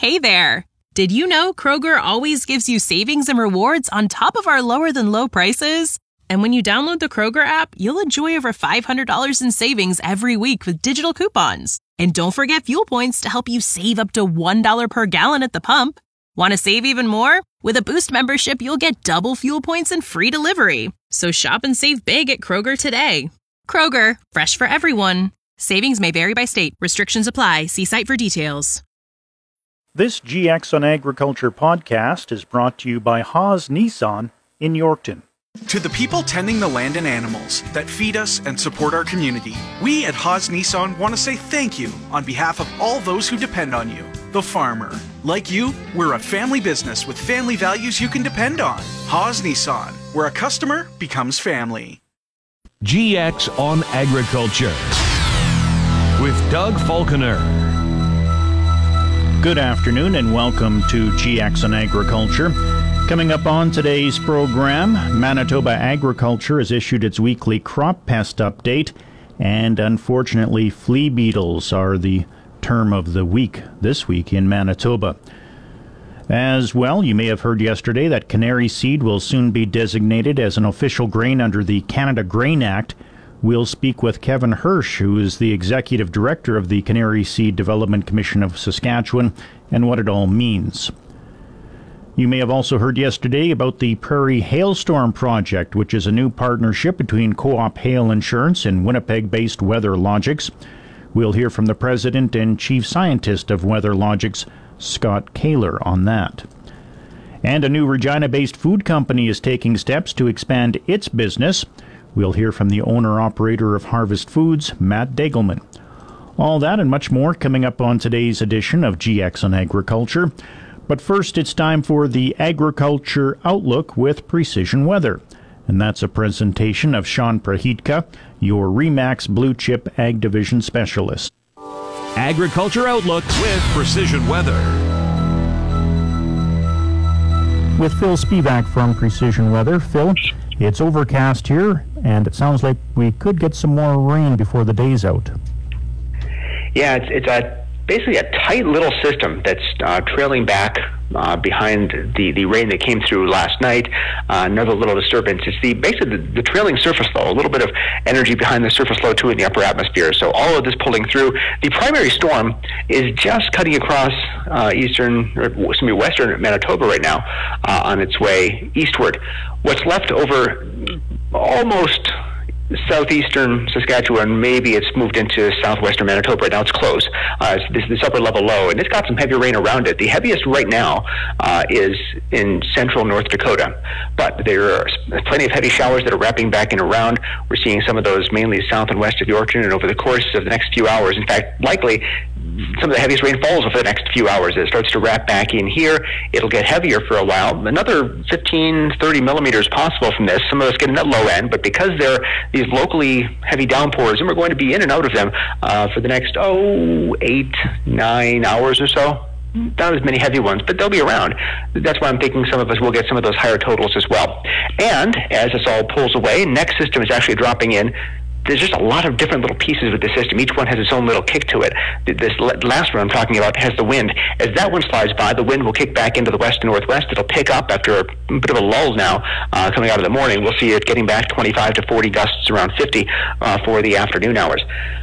Hey there! Did you know Kroger always gives you savings and rewards on top of our lower-than-low prices? And when you download the Kroger app, you'll enjoy over $500 in savings every week with digital coupons. And don't forget fuel points to help you save up to $1 per gallon at the pump. Want to save even more? With a Boost membership, you'll get double fuel points and free delivery. So shop and save big at Kroger today. Kroger, fresh for everyone. Savings may vary by state. Restrictions apply. See site for details. This GX on Agriculture podcast is brought to you by Haas Nissan in Yorkton. To the people tending the land and animals that feed us and support our community, we at Haas Nissan want to say thank you on behalf of all those who depend on you, the farmer. Like you, we're a family business with family values you can depend on. Haas Nissan, where a customer becomes family. GX on Agriculture with Doug Falconer. Good afternoon and welcome to GX on Agriculture. Coming up on today's program, Manitoba Agriculture has issued its weekly crop pest update, and unfortunately, flea beetles are the term of the week this week in Manitoba. As well, you may have heard yesterday that canary seed will soon be designated as an official grain under the Canada Grain Act. We'll speak with Kevin Hirsch, who is the Executive Director of the Canary Seed Development Commission of Saskatchewan, and what it all means. You may have also heard yesterday about the Prairie Hailstorm Project, which is a new partnership between Co-op Hail Insurance and Winnipeg-based WeatherLogics. We'll hear from the President and Chief Scientist of WeatherLogics, Scott Kaler, on that. And a new Regina-based food company is taking steps to expand its business. We'll hear from the owner-operator of Harvest Foods, Matt Degelman. All that and much more coming up on today's edition of GX on Agriculture. But first, it's time for the Agriculture Outlook with Precision Weather. And that's a presentation of Sean Prahitka, your RE/MAX Blue Chip Ag Division Specialist. Agriculture Outlook with Precision Weather. With Phil Spivak from Precision Weather. Phil, it's overcast here, and it sounds like we could get some more rain before the day's out. Yeah, it's basically a tight little system that's trailing back behind the rain that came through last night. Another little disturbance. It's basically the trailing surface low, a little bit of energy behind the surface low too in the upper atmosphere. So all of this pulling through. The primary storm is just cutting across western Manitoba right now on its way eastward. What's left over almost southeastern Saskatchewan, maybe it's moved into southwestern Manitoba. Right now it's close. It's this upper level low, and it's got some heavy rain around it. The heaviest right now is in central North Dakota, but there are plenty of heavy showers that are wrapping back in around. We're seeing some of those mainly south and west of Yorkton, and over the course of the next few hours, in fact, likely some of the heaviest rain falls over the next few hours. It starts to wrap back in here. It'll get heavier for a while. Another 15, 30 millimeters possible from this. Some of us getting that low end, but because they're these locally heavy downpours, and we're going to be in and out of them for the next 8, 9 hours or so. Not as many heavy ones, but they'll be around. That's why I'm thinking some of us will get some of those higher totals as well. And as this all pulls away, next system is actually dropping in. There's just a lot of different little pieces with the system. Each one has its own little kick to it. This last one I'm talking about has the wind. As that one slides by, the wind will kick back into the west and northwest. It'll pick up after a bit of a lull now coming out of the morning. We'll see it getting back 25 to 40 gusts, around 50 for the afternoon hours.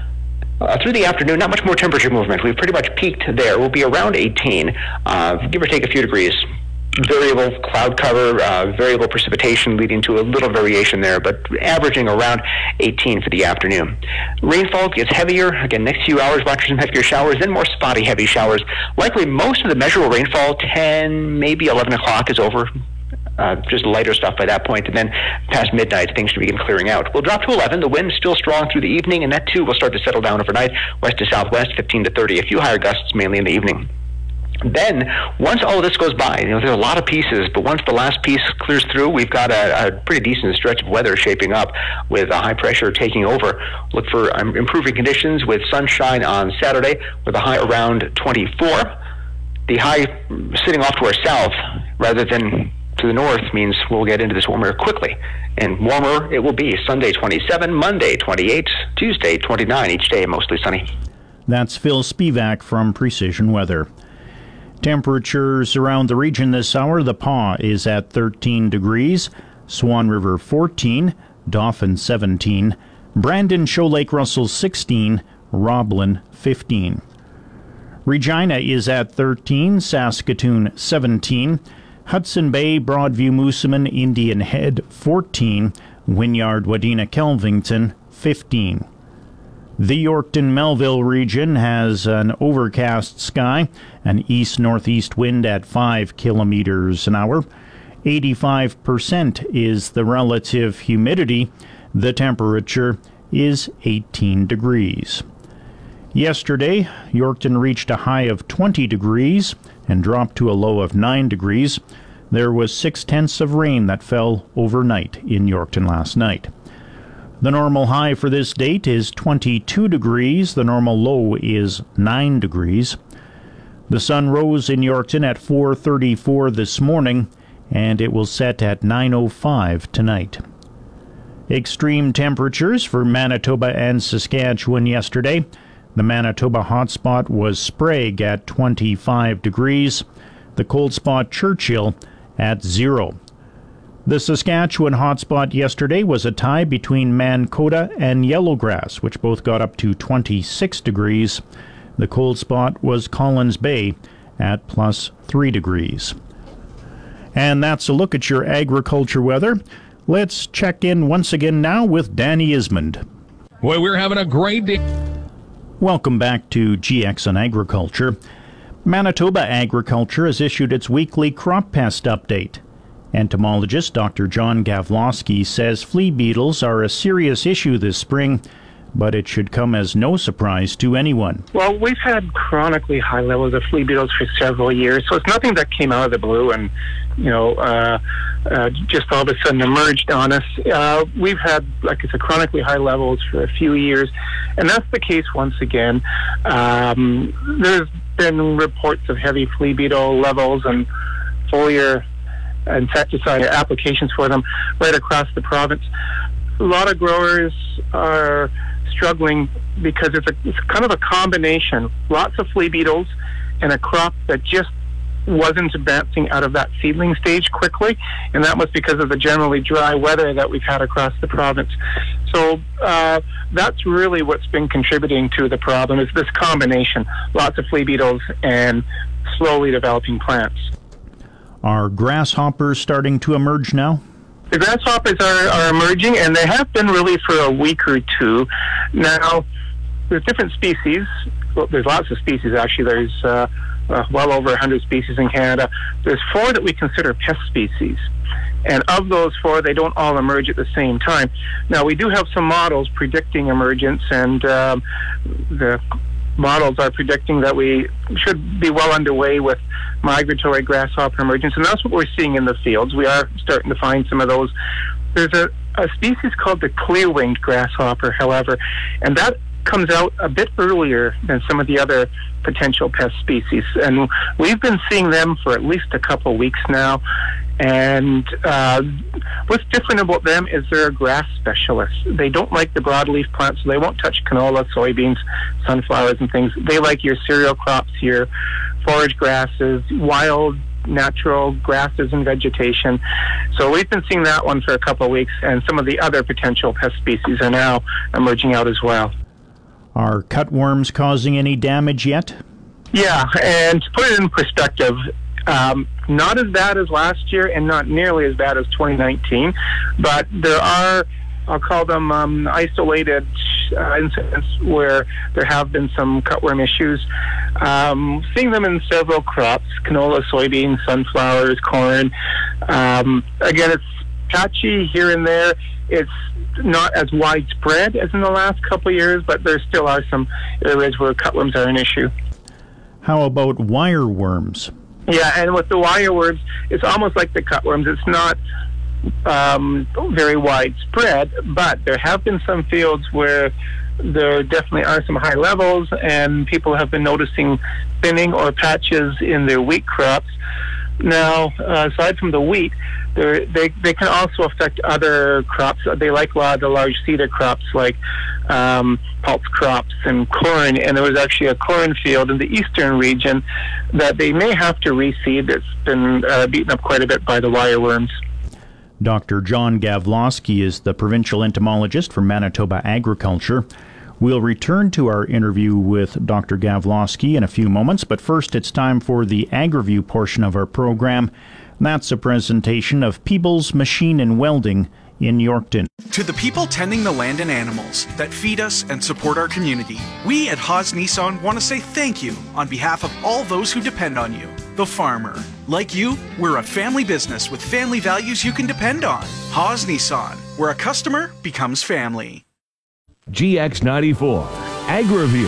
Through the afternoon, not much more temperature movement. We've pretty much peaked there. We'll be around 18, give or take a few degrees. Variable cloud cover, variable precipitation leading to a little variation there, but averaging around 18 for the afternoon. Rainfall gets heavier. Again, next few hours, watch for some heavier showers, then more spotty heavy showers. Likely most of the measurable rainfall, 10, maybe 11 o'clock is over. Just lighter stuff by that point, and then past midnight, things should begin clearing out. We'll drop to 11. The wind's still strong through the evening, and that too will start to settle down overnight, west to southwest, 15 to 30. A few higher gusts, mainly in the evening. Then, once all of this goes by, there's a lot of pieces, but once the last piece clears through, we've got a pretty decent stretch of weather shaping up with a high pressure taking over. Look for improving conditions with sunshine on Saturday with a high around 24. The high sitting off to our south rather than to the north means we'll get into this warmer air quickly. And warmer it will be Sunday 27, Monday 28, Tuesday 29, each day mostly sunny. That's Phil Spivak from Precision Weather. Temperatures around the region this hour: the Pas is at 13 degrees, Swan River 14, Dauphin 17, Brandon, Shoal Lake Russell 16, Roblin 15. Regina is at 13, Saskatoon 17, Hudson Bay, Broadview, Moosomin, Indian Head 14, Wynyard, Wadena, Kelvington 15. The Yorkton-Melville region has an overcast sky, an east-northeast wind at 5 kilometers an hour. 85% is the relative humidity. The temperature is 18 degrees. Yesterday, Yorkton reached a high of 20 degrees and dropped to a low of 9 degrees. There was 6/10 of rain that fell overnight in Yorkton last night. The normal high for this date is 22 degrees. The normal low is 9 degrees. The sun rose in Yorkton at 4:34 this morning, and it will set at 9:05 tonight. Extreme temperatures for Manitoba and Saskatchewan yesterday. The Manitoba hotspot was Sprague at 25 degrees. The cold spot Churchill at 0. The Saskatchewan hotspot yesterday was a tie between Mankota and Yellowgrass, which both got up to 26 degrees. The cold spot was Collins Bay at plus 3 degrees. And that's a look at your agriculture weather. Let's check in once again now with Danny Ismond. Well, we're having a great day. Welcome back to GX on Agriculture. Manitoba Agriculture has issued its weekly crop pest update. Entomologist Dr. John Gavlosky says flea beetles are a serious issue this spring, but it should come as no surprise to anyone. Well, we've had chronically high levels of flea beetles for several years, so it's nothing that came out of the blue and, just all of a sudden emerged on us. We've had, like I said, chronically high levels for a few years, and that's the case once again. There's been reports of heavy flea beetle levels and foliar insecticide applications for them right across the province. A lot of growers are struggling because it's kind of a combination. Lots of flea beetles and a crop that just wasn't advancing out of that seedling stage quickly, and that was because of the generally dry weather that we've had across the province. So that's really what's been contributing to the problem, is this combination. Lots of flea beetles and slowly developing plants. Are grasshoppers starting to emerge now? The grasshoppers are emerging, and they have been really for a week or two. Now, there's different species. Well, there's lots of species, actually. There's well over 100 species in Canada. There's 4 that we consider pest species. And of those 4, they don't all emerge at the same time. Now, we do have some models predicting emergence, and the models are predicting that we should be well underway with migratory grasshopper emergence, and that's what we're seeing in the fields. We are starting to find some of those. There's a species called the clear-winged grasshopper, however, and that comes out a bit earlier than some of the other potential pest species, and we've been seeing them for at least a couple weeks now. And what's different about them is they're grass specialists. They don't like the broadleaf plants, so they won't touch canola, soybeans, sunflowers, and things. They like your cereal crops, your forage grasses, wild, natural grasses and vegetation. So we've been seeing that one for a couple of weeks, and some of the other potential pest species are now emerging out as well. Are cutworms causing any damage yet? Yeah, and to put it in perspective, not as bad as last year and not nearly as bad as 2019, but there are, I'll call them isolated incidents where there have been some cutworm issues. Seeing them in several crops: canola, soybeans, sunflowers, corn. Again, it's patchy here and there. It's not as widespread as in the last couple of years, but there still are some areas where cutworms are an issue. How about wireworms? Yeah, and with the wireworms, it's almost like the cutworms. It's not very widespread, but there have been some fields where there definitely are some high levels, and people have been noticing thinning or patches in their wheat crops. Now, aside from the wheat, they can also affect other crops. They like a lot of the large cedar crops like pulse crops and corn. And there was actually a cornfield in the eastern region that they may have to reseed. It's been beaten up quite a bit by the wireworms. Dr. John Gawlowski is the provincial entomologist for Manitoba Agriculture. We'll return to our interview with Dr. Gawlowski in a few moments, but first it's time for the AgriView portion of our program. That's a presentation of Peebles Machine and Welding in Yorkton. To the people tending the land and animals that feed us and support our community, we at Haas Nissan want to say thank you on behalf of all those who depend on you, the farmer. Like you, we're a family business with family values you can depend on. Haas Nissan, where a customer becomes family. GX94 AgriView.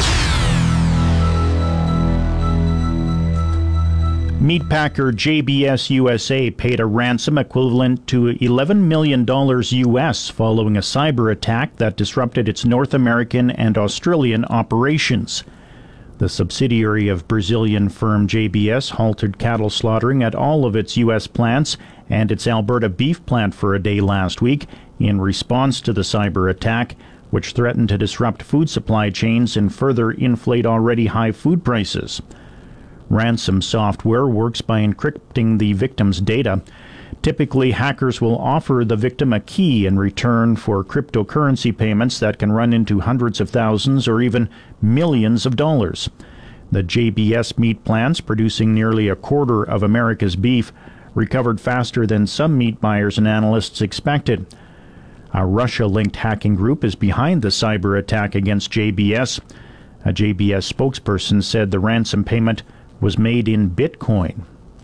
Meatpacker JBS USA paid a ransom equivalent to $11 million US following a cyber attack that disrupted its North American and Australian operations. The subsidiary of Brazilian firm JBS halted cattle slaughtering at all of its U.S. plants and its Alberta beef plant for a day last week in response to the cyber attack, which threatened to disrupt food supply chains and further inflate already high food prices. Ransom software works by encrypting the victim's data. Typically, hackers will offer the victim a key in return for cryptocurrency payments that can run into hundreds of thousands or even millions of dollars. The JBS meat plants, producing nearly a quarter of America's beef, recovered faster than some meat buyers and analysts expected. A Russia-linked hacking group is behind the cyber attack against JBS. A JBS spokesperson said the ransom payment was made in Bitcoin.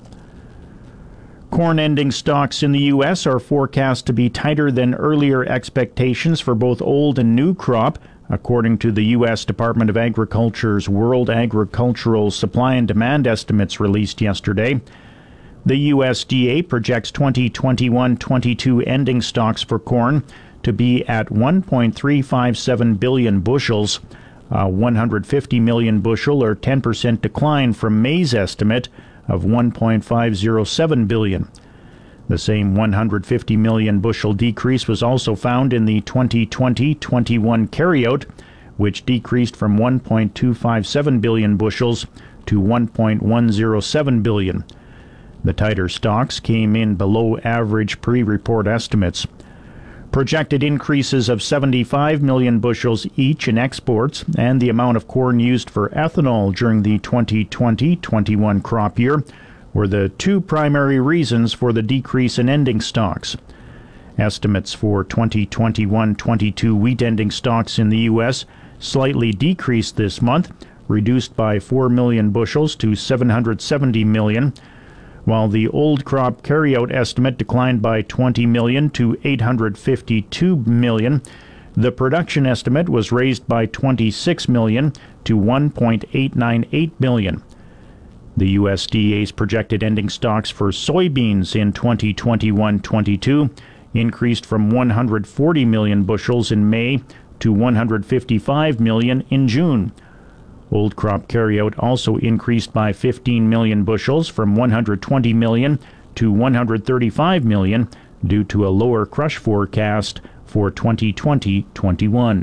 Corn ending stocks in the U.S. are forecast to be tighter than earlier expectations for both old and new crop, according to the U.S. Department of Agriculture's World Agricultural Supply and Demand estimates released yesterday. The USDA projects 2021-22 ending stocks for corn to be at 1.357 billion bushels, a 150 million bushel or 10% decline from May's estimate of 1.507 billion. The same 150 million bushel decrease was also found in the 2020-21 carryout, which decreased from 1.257 billion bushels to 1.107 billion. The tighter stocks came in below average pre-report estimates. Projected increases of 75 million bushels each in exports and the amount of corn used for ethanol during the 2020-21 crop year were the two primary reasons for the decrease in ending stocks. Estimates for 2021-22 wheat ending stocks in the U.S. slightly decreased this month, reduced by 4 million bushels to 770 million, while the old crop carryout estimate declined by 20 million to 852 million. The production estimate was raised by 26 million to 1.898 million. The USDA's projected ending stocks for soybeans in 2021-22 increased from 140 million bushels in May to 155 million in June. Old crop carryout also increased by 15 million bushels from 120 million to 135 million due to a lower crush forecast for 2020-21.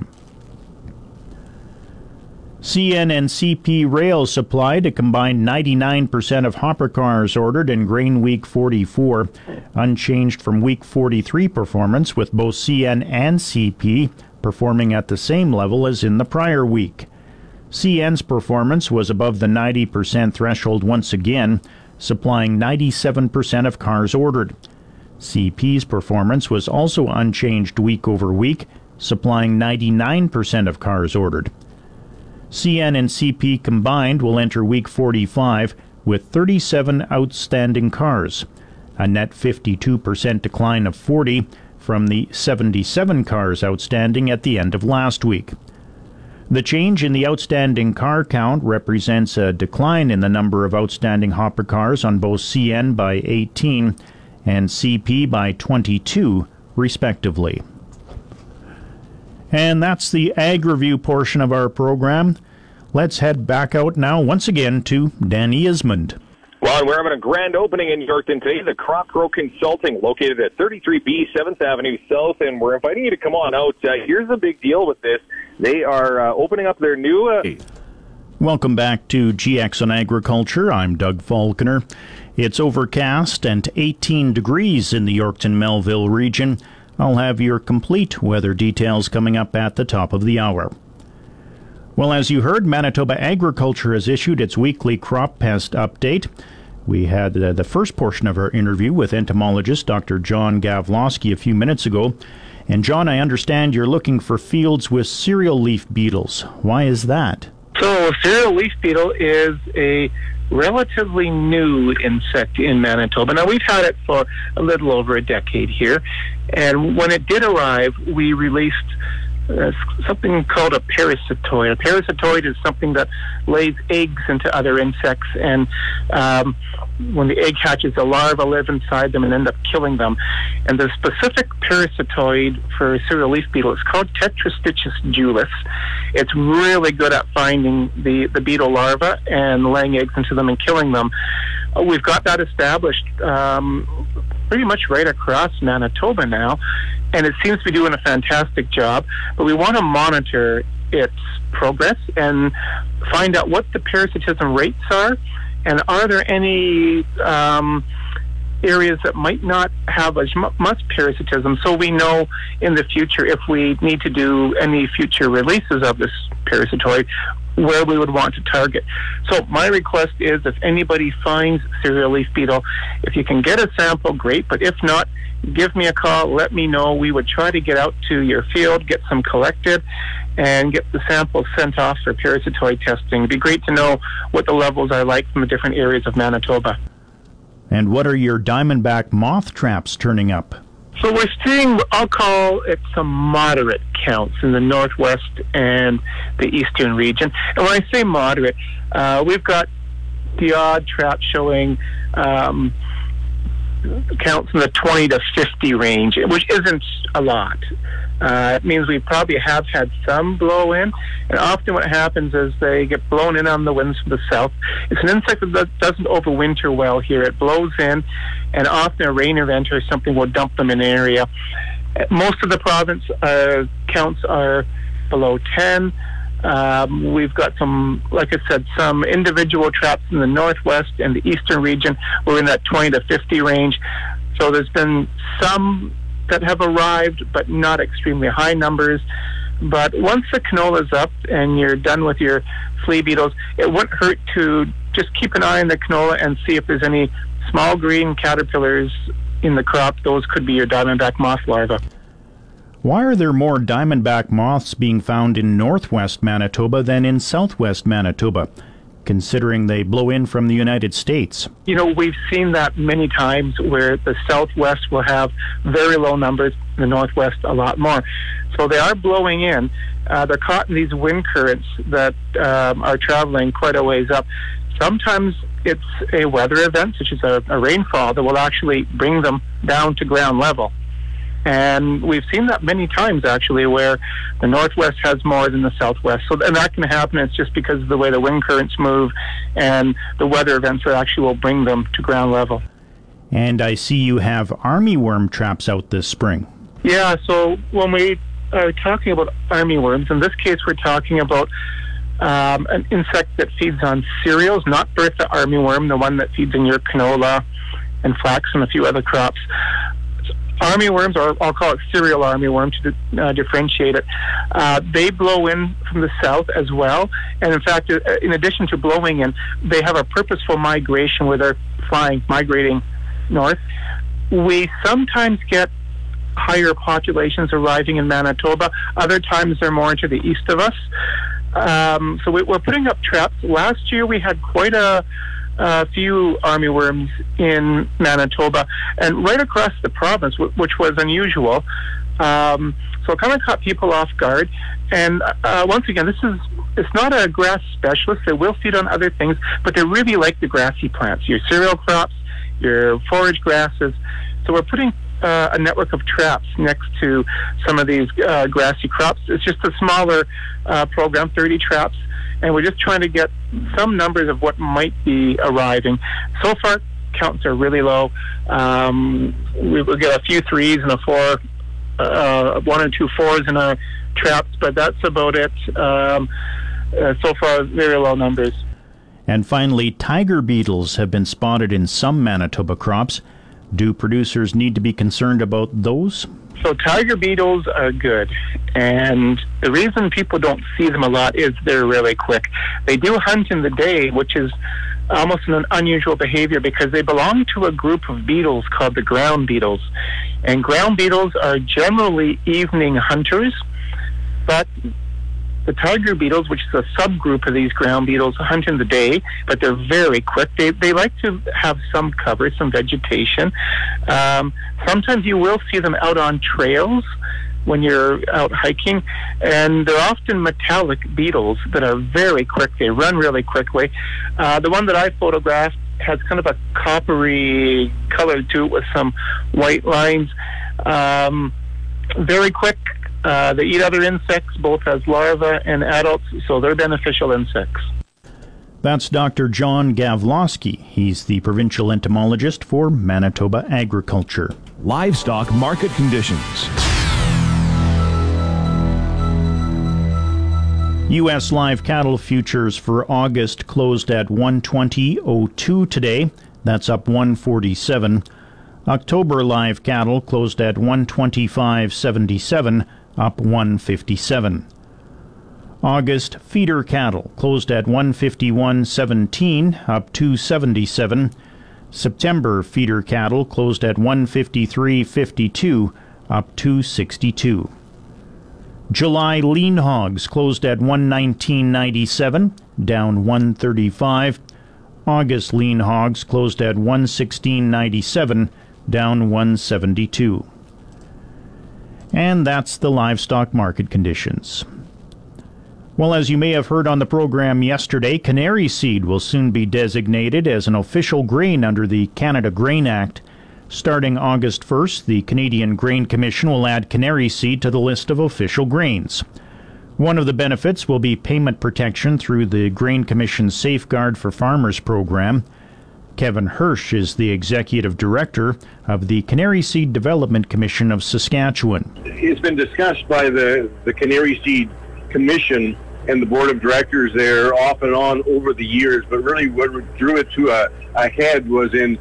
CN and CP Rail supplied a combined 99% of hopper cars ordered in grain week 44, unchanged from week 43 performance, with both CN and CP performing at the same level as in the prior week. CN's performance was above the 90% threshold once again, supplying 97% of cars ordered. CP's performance was also unchanged week over week, supplying 99% of cars ordered. CN and CP combined will enter week 45 with 37 outstanding cars, a net 52% decline of 40 from the 77 cars outstanding at the end of last week. The change in the outstanding car count represents a decline in the number of outstanding hopper cars on both CN by 18 and CP by 22, respectively. And that's the AgriView portion of our program. Let's head back out now once again to Danny Ismond. Well, and we're having a grand opening in Yorkton today. The Crop Grow Consulting, located at 33B 7th Avenue South, and we're inviting you to come on out. Here's the big deal with this. They are opening up their new... Welcome back to GX on Agriculture. I'm Doug Falconer. It's overcast and 18 degrees in the Yorkton-Melville region. I'll have your complete weather details coming up at the top of the hour. Well, as you heard, Manitoba Agriculture has issued its weekly crop pest update. We had the first portion of our interview with entomologist Dr. John Gavlosky a few minutes ago. And John, I understand you're looking for fields with cereal leaf beetles. Why is that? So cereal leaf beetle is a relatively new insect in Manitoba. Now, we've had it for a little over a decade here. And when it did arrive, we released something called a parasitoid. A parasitoid is something that lays eggs into other insects, and when the egg hatches, the larvae live inside them and end up killing them. And the specific parasitoid for cereal leaf beetle is called Tetrastichus julis. It's really good at finding the beetle larvae and laying eggs into them and killing them. We've got that established pretty much right across Manitoba now, and it seems to be doing a fantastic job. But we want to monitor its progress and find out what the parasitism rates are, and are there any areas that might not have as much parasitism, so we know in the future if we need to do any future releases of this parasitoid, where we would want to target. So my request is, if anybody finds cereal leaf beetle, if you can get a sample, great, but if not, give me a call, let me know. We would try to get out to your field, get some collected, and get the samples sent off for parasitoid testing. It'd be great to know what the levels are like from the different areas of Manitoba. And what are your diamondback moth traps turning up? So we're seeing, I'll call it some moderate counts in the northwest and the eastern region. And when I say moderate, we've got the odd trap showing counts in the 20 to 50 range, which isn't a lot. It means we probably have had some blow in, and often what happens is they get blown in on the winds from the south. It's an insect that doesn't overwinter well here. It blows in, and often a rain event or something will dump them in an area. Most of the province counts are below 10. We've got some, like I said, some individual traps in the northwest and the eastern region. We're in that 20 to 50 range. So there's been some that have arrived, but not extremely high numbers. But once the canola's up and you're done with your flea beetles, it wouldn't hurt to just keep an eye on the canola and see if there's any small green caterpillars in the crop. Those could be your diamondback moth larvae. Why are there more diamondback moths being found in northwest Manitoba than in southwest Manitoba, considering they blow in from the United States? You know, we've seen that many times where the southwest will have very low numbers, the northwest a lot more. So they are blowing in. They're caught in these wind currents that are traveling quite a ways up. Sometimes it's a weather event, such as a rainfall, that will actually bring them down to ground level. And we've seen that many times, actually, where the northwest has more than the southwest. So, and that can happen. It's just because of the way the wind currents move, and the weather events that actually will bring them to ground level. And I see you have armyworm traps out this spring. Yeah, so when we are talking about armyworms, in this case we're talking about an insect that feeds on cereals, not Bertha armyworm, the one that feeds in your canola and flax and a few other crops. Armyworms, or I'll call it cereal armyworm to differentiate it, they blow in from the south as well. And in fact, in addition to blowing in, they have a purposeful migration where they're migrating north. We sometimes get higher populations arriving in Manitoba. Other times they're more to the east of us. So we're putting up traps. Last year we had quite a few armyworms in Manitoba and right across the province, which was unusual. So it kind of caught people off guard. And once again, it's not a grass specialist. They will feed on other things, but they really like the grassy plants, your cereal crops, your forage grasses. So we're putting a network of traps next to some of these grassy crops. It's just a smaller program, 30 traps. and we're just trying to get some numbers of what might be arriving. So far, counts are really low. We will get a few 3s and a 4, 1 and 2 4s in our traps, but that's about it. So far, very low numbers. And finally, tiger beetles have been spotted in some Manitoba crops. Do producers need to be concerned about those? So tiger beetles are good, and the reason people don't see them a lot is they're really quick. They do hunt in the day, which is almost an unusual behavior because they belong to a group of beetles called the ground beetles. And ground beetles are generally evening hunters, but the tiger beetles, which is a subgroup of these ground beetles, hunt in the day, but they're very quick. They like to have some cover, some vegetation. Sometimes you will see them out on trails when you're out hiking, and they're often metallic beetles that are very quick. They run really quickly. The one that I photographed has kind of a coppery color to it with some white lines. Very quick. They eat other insects, both as larvae and adults, so they're beneficial insects. That's Dr. John Gavlosky. He's the provincial entomologist for Manitoba Agriculture. Livestock market conditions. U.S. live cattle futures for August closed at 120.02 today. That's up 147. October live cattle closed at 125.77, up 157. August feeder cattle closed at 151.17, up 277. September feeder cattle closed at 153.52, up 262. July lean hogs closed at 119.97, down 135. August lean hogs closed at 116.97, down 172. And that's the livestock market conditions. Well, as you may have heard on the program yesterday, canary seed will soon be designated as an official grain under the Canada Grain Act. Starting August 1st, the Canadian Grain Commission will add canary seed to the list of official grains. One of the benefits will be payment protection through the Grain Commission's Safeguard for Farmers program. Kevin Hirsch is the executive director of the Canary Seed Development Commission of Saskatchewan. It's been discussed by the Canary Seed Commission and the board of directors there off and on over the years, but really what drew it to a head was in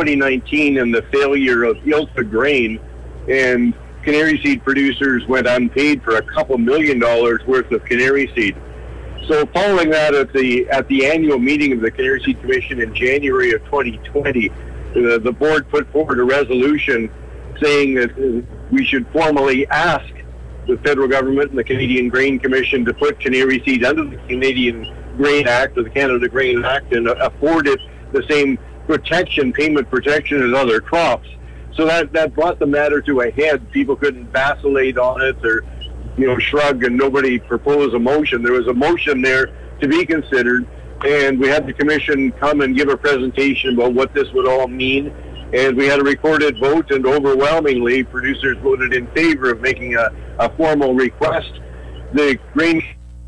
2019 and the failure of ILTA grain, and canary seed producers went unpaid for $2 million worth of canary seed. So following that, at the annual meeting of the Canary Seed Commission in January of 2020, the board put forward a resolution saying that we should formally ask the federal government and the Canadian Grain Commission to put canary seed under the Canadian Grain Act or the Canada Grain Act and afford it the same payment protection as other crops. So that brought the matter to a head. People couldn't vacillate on it or shrug, and nobody proposed a motion. There was a motion there to be considered, and we had the commission come and give a presentation about what this would all mean, and we had a recorded vote, and overwhelmingly producers voted in favor of making a formal request. The grain,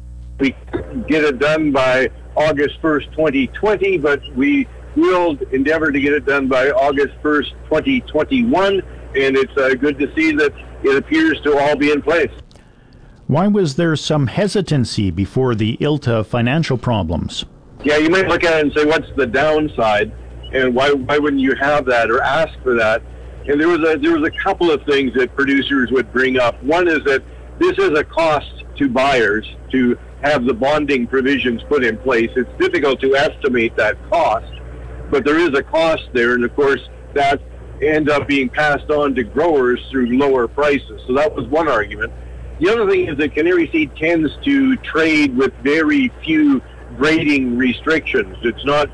we get it done by August 1st, 2020, but we will endeavor to get it done by August 1st, 2021, and it's good to see that it appears to all be in place. Why was there some hesitancy before the ILTA financial problems? Yeah, you might look at it and say, what's the downside? And why wouldn't you have that or ask for that? And there was a couple of things that producers would bring up. One is that this is a cost to buyers to have the bonding provisions put in place. It's difficult to estimate that cost, but there is a cost there, and of course that ends up being passed on to growers through lower prices. So that was one argument. The other thing is that canary seed tends to trade with very few grading restrictions. It's not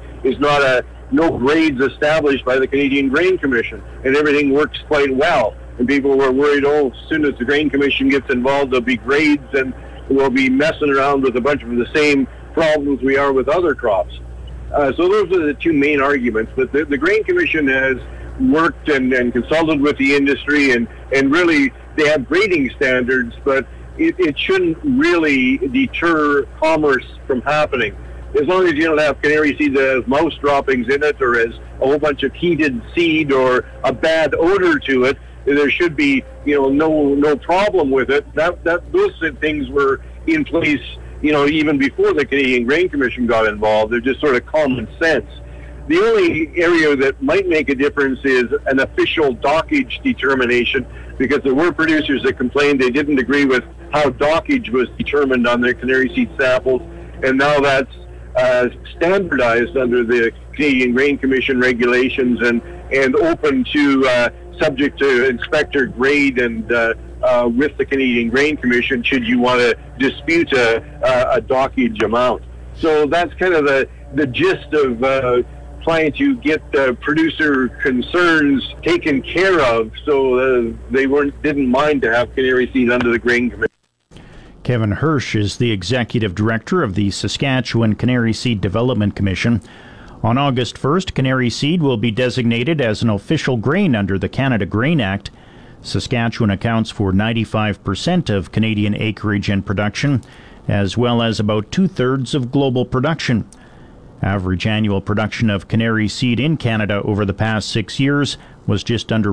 no grades established by the Canadian Grain Commission, and everything works quite well. And people were worried, as soon as the Grain Commission gets involved, there'll be grades, and we'll be messing around with a bunch of the same problems we are with other crops. So those are the two main arguments. But the Grain Commission has worked and consulted with the industry, and really they have grading standards, but it shouldn't really deter commerce from happening. As long as you don't have canary seed that has mouse droppings in it or has a whole bunch of heated seed or a bad odor to it, there should be, no problem with it. Those things were in place, even before the Canadian Grain Commission got involved. They're just sort of common sense. The only area that might make a difference is an official dockage determination, because there were producers that complained they didn't agree with how dockage was determined on their canary seed samples, and now that's standardized under the Canadian Grain Commission regulations and open to subject to inspector grade and with the Canadian Grain Commission should you want to dispute a dockage amount. So that's kind of the gist of trying to get producer concerns taken care of, so they didn't mind to have canary seed under the Grain Commission. Kevin Hirsch is the executive director of the Saskatchewan Canary Seed Development Commission. On August 1st, canary seed will be designated as an official grain under the Canada Grain Act. Saskatchewan accounts for 95% of Canadian acreage and production, as well as about 2/3 of global production. Average annual production of canary seed in Canada over the past 6 years was just under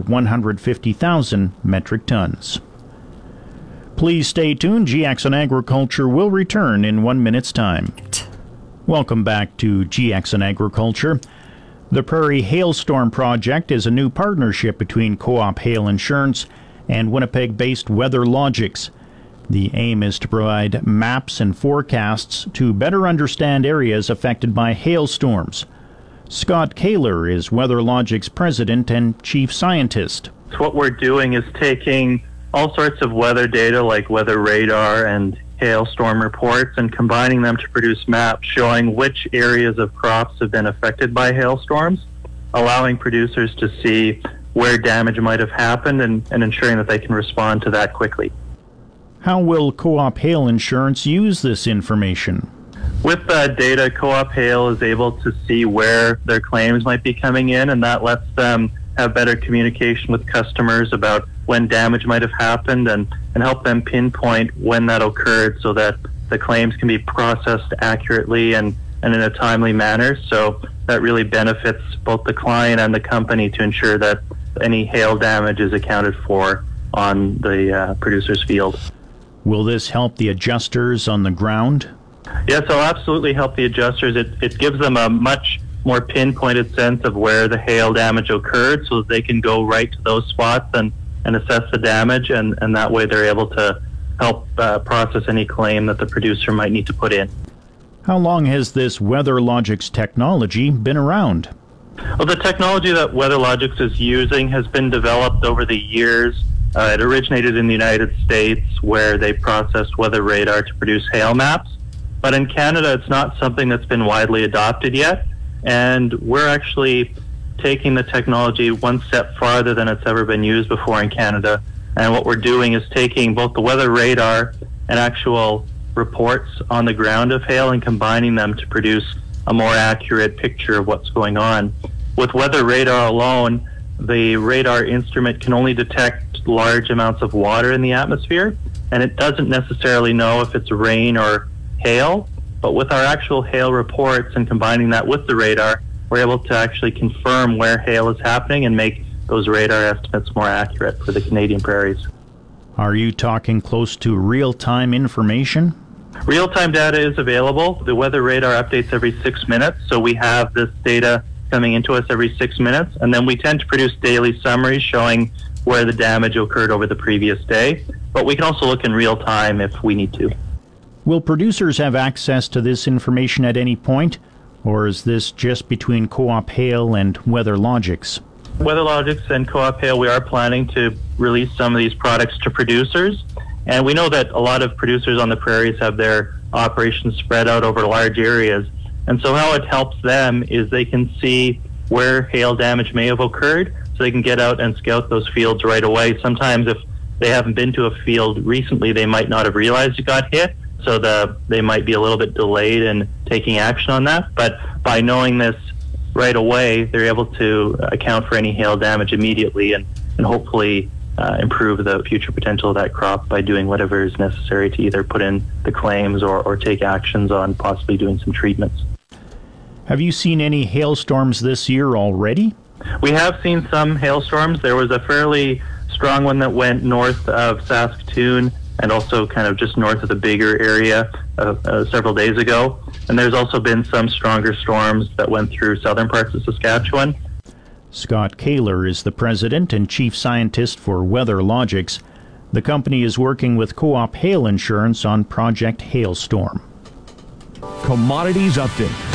150,000 metric tons. Please stay tuned. GX on Agriculture will return in 1 minute's time. Welcome back to GX on Agriculture. The Prairie Hailstorm Project is a new partnership between Co-op Hail Insurance and Winnipeg-based WeatherLogix. The aim is to provide maps and forecasts to better understand areas affected by hailstorms. Scott Kaler is WeatherLogix president and chief scientist. So what we're doing is taking all sorts of weather data like weather radar and hailstorm reports and combining them to produce maps showing which areas of crops have been affected by hailstorms, allowing producers to see where damage might have happened and ensuring that they can respond to that quickly. How will Co-op Hail Insurance use this information? With data, Co-op Hail is able to see where their claims might be coming in, and that lets them have better communication with customers about when damage might have happened and help them pinpoint when that occurred so that the claims can be processed accurately and in a timely manner. So that really benefits both the client and the company to ensure that any hail damage is accounted for on the producer's field. Will this help the adjusters on the ground? Yes, it'll absolutely help the adjusters. It gives them a much more pinpointed sense of where the hail damage occurred so that they can go right to those spots and assess the damage, and that way they're able to help process any claim that the producer might need to put in. How long has this WeatherLogix technology been around? Well, the technology that WeatherLogix is using has been developed over the years. It originated in the United States, where they processed weather radar to produce hail maps. But in Canada, it's not something that's been widely adopted yet. And we're actually taking the technology one step farther than it's ever been used before in Canada. And what we're doing is taking both the weather radar and actual reports on the ground of hail and combining them to produce a more accurate picture of what's going on. With weather radar alone, the radar instrument can only detect large amounts of water in the atmosphere, and it doesn't necessarily know if it's rain or hail. But with our actual hail reports and combining that with the radar, we're able to actually confirm where hail is happening and make those radar estimates more accurate for the Canadian prairies. Are you talking close to real-time information? Real-time data is available. The weather radar updates every 6 minutes, so we have this data coming into us every 6 minutes, and then we tend to produce daily summaries showing where the damage occurred over the previous day. But we can also look in real time if we need to. Will producers have access to this information at any point, or is this just between Co-op Hail and WeatherLogix? WeatherLogix and Co-op Hail, we are planning to release some of these products to producers. And we know that a lot of producers on the prairies have their operations spread out over large areas. And so how it helps them is they can see where hail damage may have occurred, so they can get out and scout those fields right away. Sometimes if they haven't been to a field recently, they might not have realized it got hit, so they might be a little bit delayed in taking action on that. But by knowing this right away, they're able to account for any hail damage immediately and hopefully improve the future potential of that crop by doing whatever is necessary to either put in the claims or take actions on possibly doing some treatments. Have you seen any hailstorms this year already? We have seen some hailstorms. There was a fairly strong one that went north of Saskatoon and also kind of just north of the bigger area several days ago. And there's also been some stronger storms that went through southern parts of Saskatchewan. Scott Kaler is the president and chief scientist for WeatherLogics. The company is working with Co-op Hail Insurance on Project Hailstorm. Commodities Update.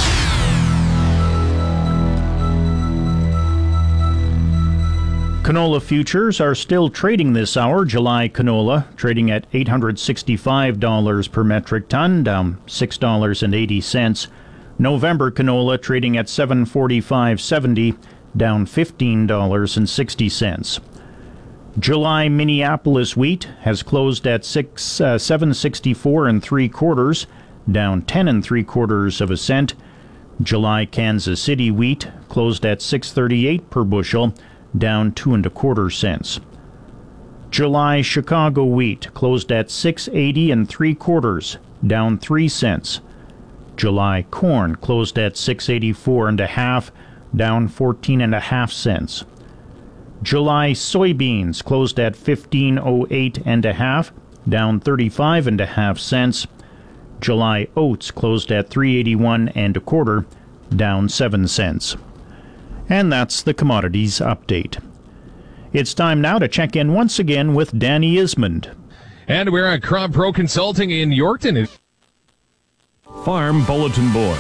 Canola futures are still trading this hour. July canola trading at $865 per metric ton, down $6.80. November canola trading at $745.70, down $15.60. July Minneapolis wheat has closed at $7.64 3/4, down 10 3/4 cents. July Kansas City wheat closed at $6.38 per bushel, down 2 1/4 cents. July Chicago wheat closed at $6.80 3/4, down 3 cents. July corn closed at $6.84 1/2, down 14 1/2 cents. July soybeans closed at $15.08 1/2, down 35 1/2 cents. July oats closed at $3.81 1/4, down 7 cents. And that's the Commodities Update. It's time now to check in once again with Danny Ismond. And we're at Crop Pro Consulting in Yorkton. Farm Bulletin Board.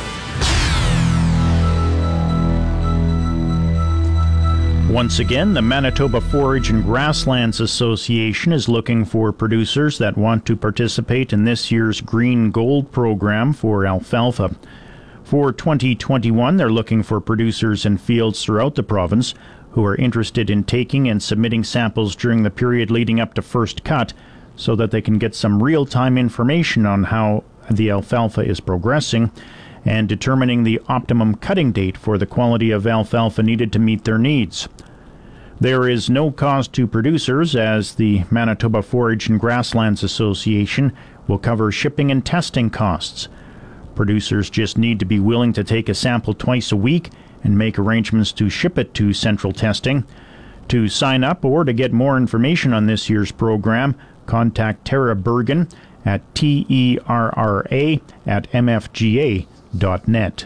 Once again, the Manitoba Forage and Grasslands Association is looking for producers that want to participate in this year's Green Gold program for alfalfa. For 2021, they're looking for producers in fields throughout the province who are interested in taking and submitting samples during the period leading up to first cut so that they can get some real-time information on how the alfalfa is progressing and determining the optimum cutting date for the quality of alfalfa needed to meet their needs. There is no cost to producers, as the Manitoba Forage and Grasslands Association will cover shipping and testing costs. Producers just need to be willing to take a sample twice a week and make arrangements to ship it to central testing. To sign up or to get more information on this year's program, contact Tara Bergen at terra@mfga.net.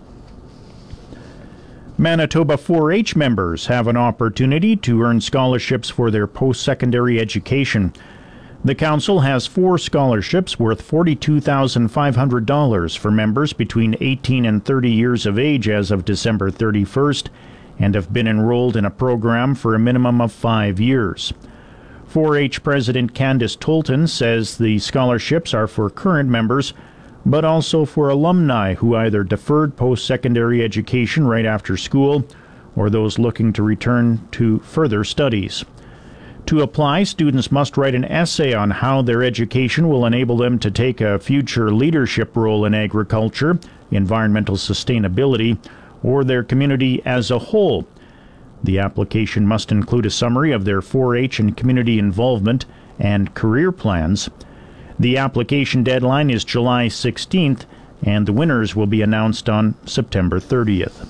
Manitoba 4-H members have an opportunity to earn scholarships for their post-secondary education. The Council has 4 scholarships worth $42,500 for members between 18 and 30 years of age as of December 31st and have been enrolled in a program for a minimum of 5 years. 4-H President Candice Tolton says the scholarships are for current members, but also for alumni who either deferred post-secondary education right after school or those looking to return to further studies. To apply, students must write an essay on how their education will enable them to take a future leadership role in agriculture, environmental sustainability, or their community as a whole. The application must include a summary of their 4-H and community involvement and career plans. The application deadline is July 16th, and the winners will be announced on September 30th.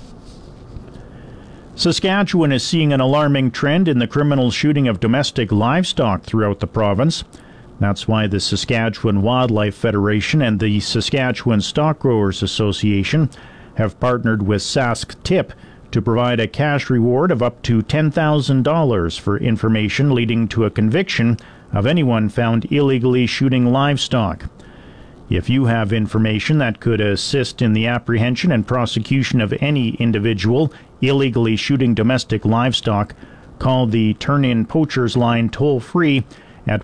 Saskatchewan is seeing an alarming trend in the criminal shooting of domestic livestock throughout the province. That's why the Saskatchewan Wildlife Federation and the Saskatchewan Stock Growers Association have partnered with SaskTip to provide a cash reward of up to $10,000 for information leading to a conviction of anyone found illegally shooting livestock. If you have information that could assist in the apprehension and prosecution of any individual illegally shooting domestic livestock, call the Turn-In Poachers line toll-free at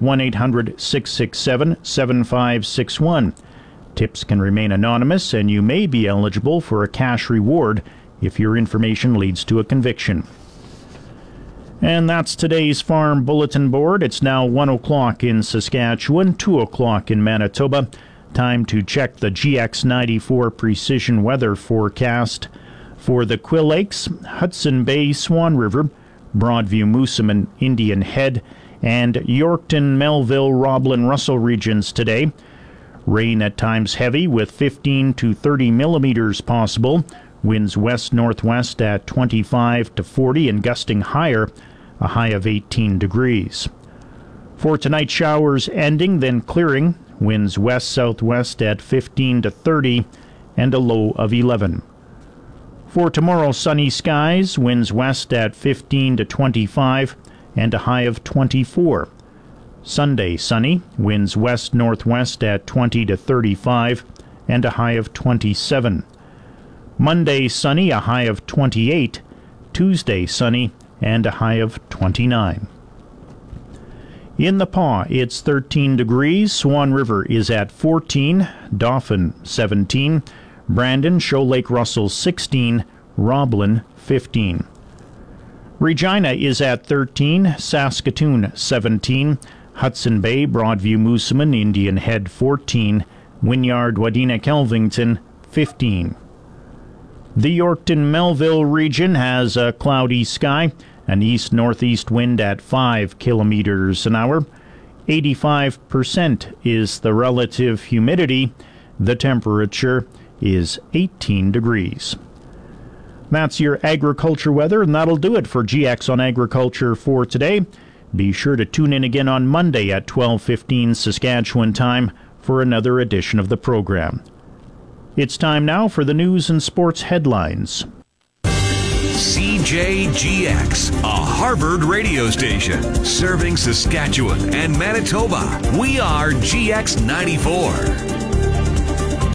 1-800-667-7561. Tips can remain anonymous, and you may be eligible for a cash reward if your information leads to a conviction. And that's today's Farm Bulletin Board. It's now 1 o'clock in Saskatchewan, 2 o'clock in Manitoba. Time to check the GX94 precision weather forecast. For the Quill Lakes, Hudson Bay, Swan River, Broadview, Moosomin, Indian Head, and Yorkton, Melville, Roblin, Russell regions today. Rain at times heavy with 15 to 30 millimeters possible. Winds west-northwest at 25 to 40 and gusting higher, a high of 18 degrees. For tonight, showers ending, then clearing. Winds west-southwest at 15 to 30 and a low of 11. For tomorrow, sunny skies, winds west at 15 to 25 and a high of 24. Sunday, sunny, winds west-northwest at 20 to 35 and a high of 27. Monday, sunny, a high of 28. Tuesday, sunny, and a high of 29. In the Pas, it's 13 degrees. Swan River is at 14. Dauphin, 17. Brandon, Shoal Lake Russell, 16. Roblin, 15. Regina is at 13. Saskatoon, 17. Hudson Bay, Broadview, Moosomin, Indian Head, 14. Wynyard, Wadena, Kelvington, 15. The Yorkton-Melville region has a cloudy sky, an east-northeast wind at 5 kilometers an hour. 85% is the relative humidity. The temperature is 18 degrees. That's your agriculture weather, and that'll do it for GX on Agriculture for today. Be sure to tune in again on Monday at 12:15 Saskatchewan time for another edition of the program. It's time now for the news and sports headlines. CJGX, a Harvard radio station, serving Saskatchewan and Manitoba. We are GX 94.